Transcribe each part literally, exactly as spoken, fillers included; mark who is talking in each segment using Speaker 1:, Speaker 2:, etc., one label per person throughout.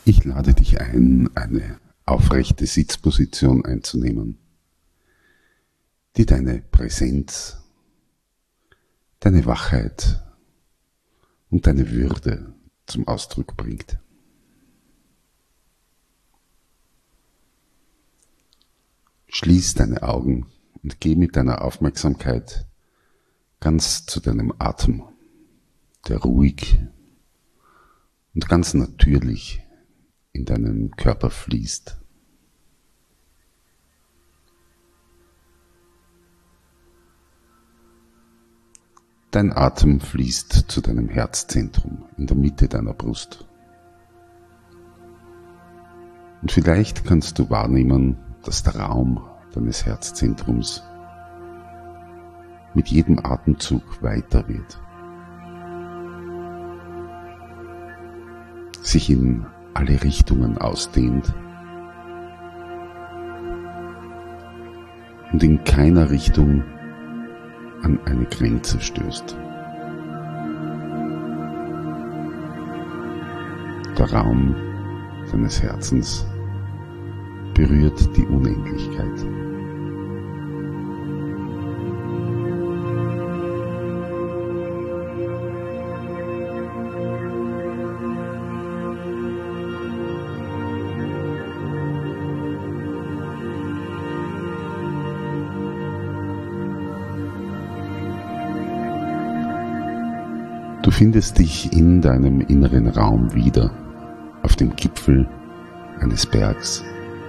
Speaker 1: Ich lade dich ein, eine aufrechte Sitzposition einzunehmen, die deine Präsenz, deine Wachheit und deine Würde zum Ausdruck bringt. Schließ deine Augen und geh mit deiner Aufmerksamkeit ganz zu deinem Atem, der ruhig und ganz natürlich in deinen Körper fließt. Dein Atem fließt zu deinem Herzzentrum in der Mitte deiner Brust. Und vielleicht kannst du wahrnehmen, dass der Raum deines Herzzentrums mit jedem Atemzug weiter wird, sich in alle Richtungen ausdehnt und in keiner Richtung an eine Grenze stößt. Der Raum deines Herzens berührt die Unendlichkeit. Du findest dich in deinem inneren Raum wieder, auf dem Gipfel eines Bergs.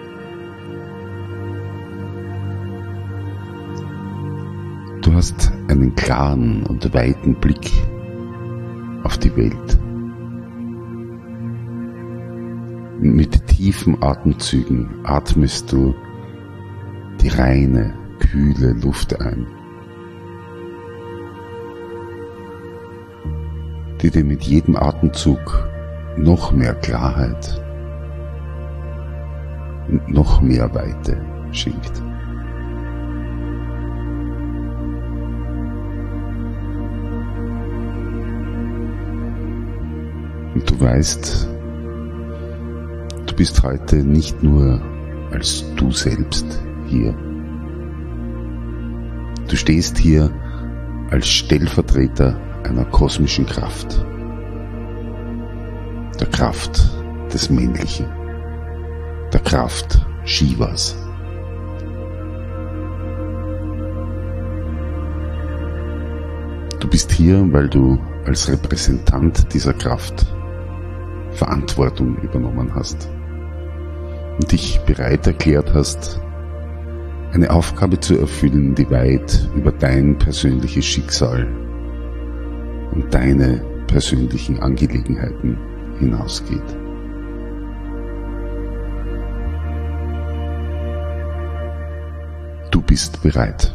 Speaker 1: Du hast einen klaren und weiten Blick auf die Welt. Mit tiefen Atemzügen atmest du die reine, kühle Luft ein, die dir mit jedem Atemzug noch mehr Klarheit und noch mehr Weite schenkt. Und du weißt, du bist heute nicht nur als du selbst hier. Du stehst hier als Stellvertreter einer kosmischen Kraft, der Kraft des Männlichen, der Kraft Shivas. Du bist hier, weil du als Repräsentant dieser Kraft Verantwortung übernommen hast und dich bereit erklärt hast, eine Aufgabe zu erfüllen, die weit über dein persönliches Schicksal und deine persönlichen Angelegenheiten hinausgeht. Du bist bereit.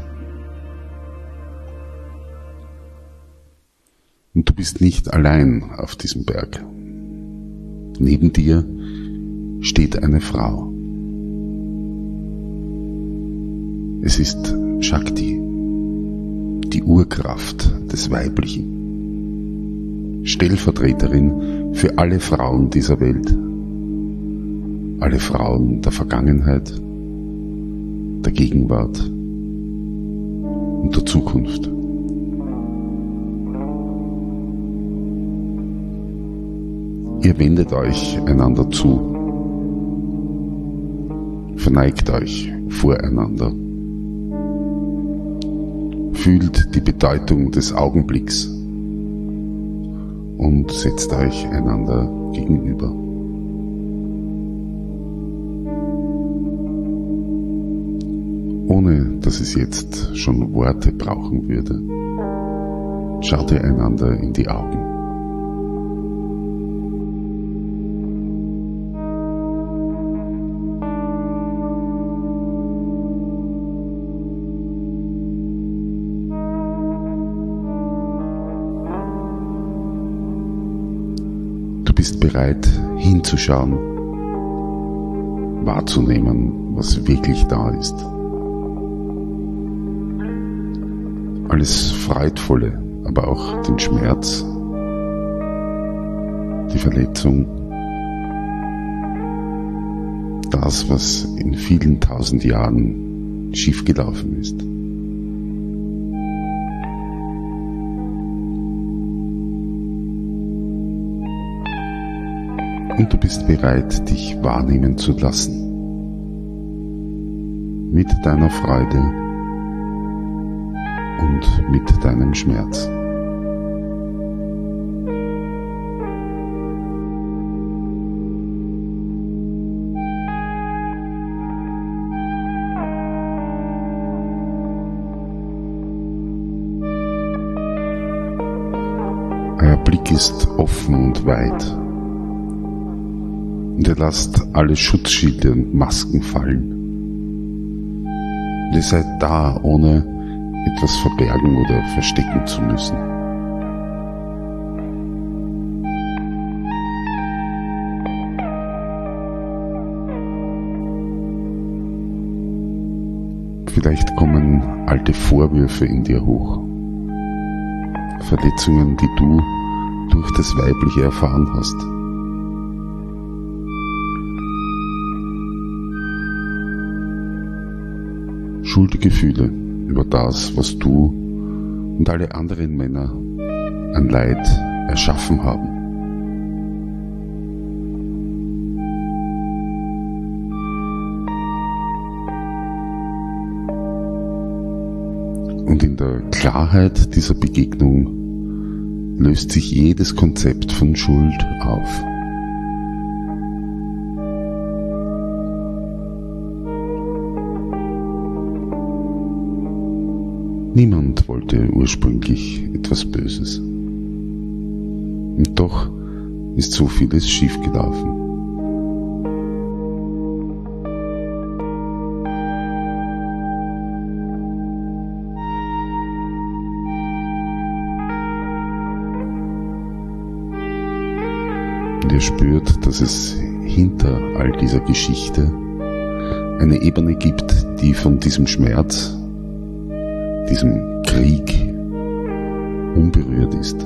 Speaker 1: Und du bist nicht allein auf diesem Berg. Neben dir steht eine Frau. Es ist Shakti, die Urkraft des Weiblichen. Stellvertreterin für alle Frauen dieser Welt, alle Frauen der Vergangenheit, der Gegenwart und der Zukunft. Ihr wendet euch einander zu, verneigt euch voreinander, fühlt die Bedeutung des Augenblicks und setzt euch einander gegenüber. Ohne dass es jetzt schon Worte brauchen würde, schaut ihr einander in die Augen. Du bist bereit, hinzuschauen, wahrzunehmen, was wirklich da ist. Alles Freudvolle, aber auch den Schmerz, die Verletzung, das, was in vielen tausend Jahren schiefgelaufen ist. Und du bist bereit, dich wahrnehmen zu lassen. Mit deiner Freude und mit deinem Schmerz. Euer Blick ist offen und weit. Und ihr lasst alle Schutzschilde und Masken fallen. Und ihr seid da, ohne etwas verbergen oder verstecken zu müssen. Vielleicht kommen alte Vorwürfe in dir hoch. Verletzungen, die du durch das Weibliche erfahren hast. Schuldgefühle über das, was du und alle anderen Männer an Leid erschaffen haben. Und in der Klarheit dieser Begegnung löst sich jedes Konzept von Schuld auf. Niemand wollte ursprünglich etwas Böses. Und doch ist so vieles schiefgelaufen. Und ihr spürt, dass es hinter all dieser Geschichte eine Ebene gibt, die von diesem Schmerz, diesem Krieg unberührt ist.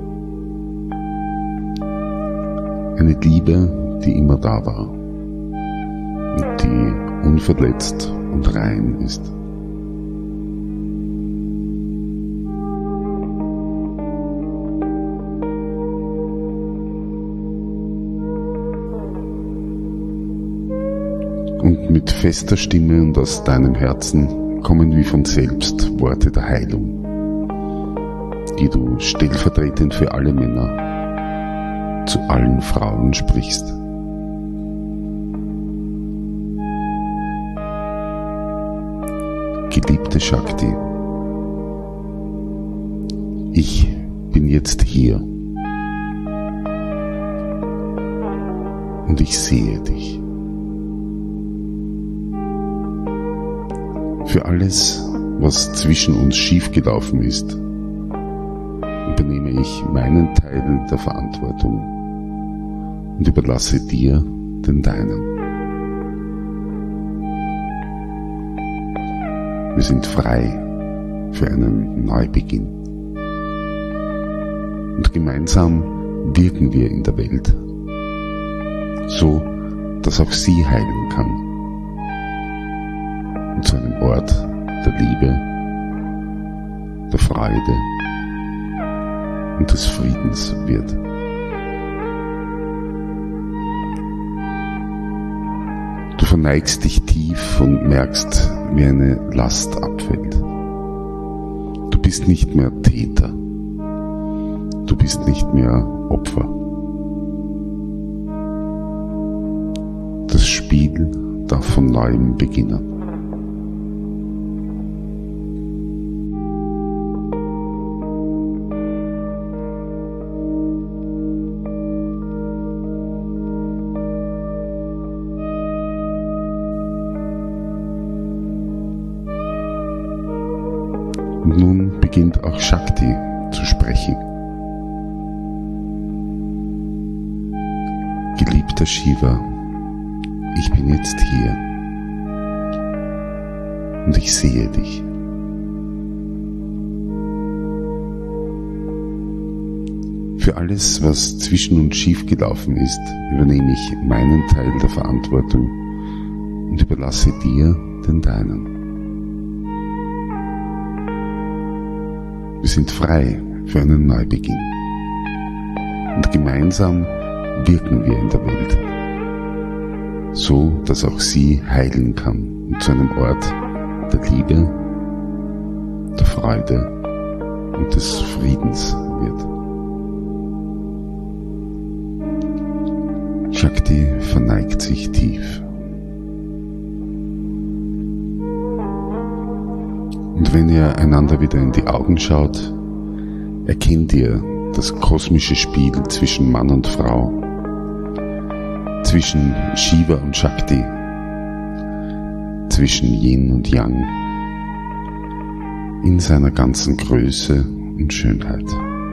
Speaker 1: Eine Liebe, die immer da war und die unverletzt und rein ist. Und mit fester Stimme und aus deinem Herzen kommen wie von selbst Worte der Heilung, die du stellvertretend für alle Männer zu allen Frauen sprichst. Geliebte Shakti, ich bin jetzt hier und ich sehe dich. Für alles, was zwischen uns schiefgelaufen ist, übernehme ich meinen Teil der Verantwortung und überlasse dir den deinen. Wir sind frei für einen Neubeginn. Und gemeinsam wirken wir in der Welt, so dass auch sie heilen kann. Und zu einem Ort der Liebe, der Freude und des Friedens wird. Du verneigst dich tief und merkst, wie eine Last abfällt. Du bist nicht mehr Täter. Du bist nicht mehr Opfer. Das Spiel darf von neuem beginnen. Und nun beginnt auch Shakti zu sprechen. Geliebter Shiva, ich bin jetzt hier und ich sehe dich. Für alles, was zwischen uns schiefgelaufen ist, übernehme ich meinen Teil der Verantwortung und überlasse dir den deinen. Wir sind frei für einen Neubeginn. Und gemeinsam wirken wir in der Welt, so dass auch sie heilen kann und zu einem Ort der Liebe, der Freude und des Friedens wird. Shakti verneigt sich tief. Und wenn ihr einander wieder in die Augen schaut, erkennt ihr das kosmische Spiel zwischen Mann und Frau, zwischen Shiva und Shakti, zwischen Yin und Yang, in seiner ganzen Größe und Schönheit.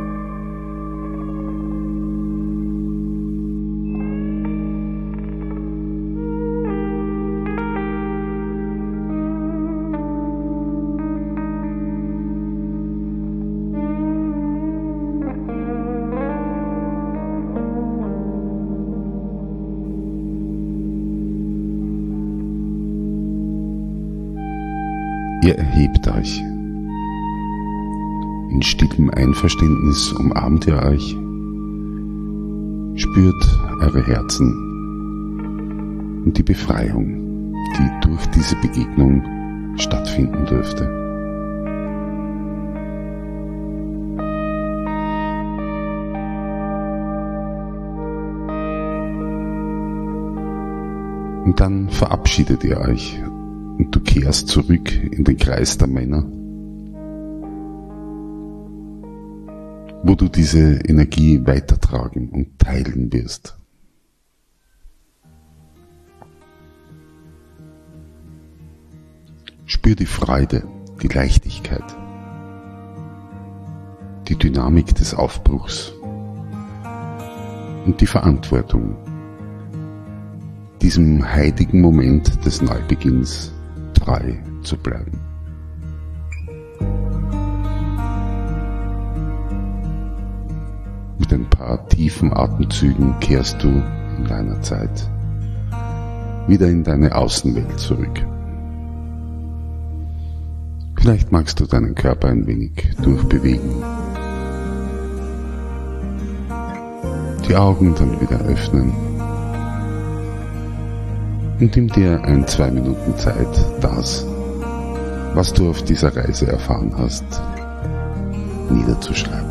Speaker 1: Ihr erhebt euch. In stillem Einverständnis umarmt ihr euch, spürt eure Herzen und die Befreiung, die durch diese Begegnung stattfinden dürfte. Und dann verabschiedet ihr euch und du kehrst zurück in den Kreis der Männer, wo du diese Energie weitertragen und teilen wirst. Spür die Freude, die Leichtigkeit, die Dynamik des Aufbruchs und die Verantwortung, diesem heiligen Moment des Neubeginns treu zu bleiben. Mit ein paar tiefen Atemzügen kehrst du in deiner Zeit wieder in deine Außenwelt zurück. Vielleicht magst du deinen Körper ein wenig durchbewegen, die Augen dann wieder öffnen und nimm dir ein, zwei Minuten Zeit, das, was du auf dieser Reise erfahren hast, niederzuschreiben.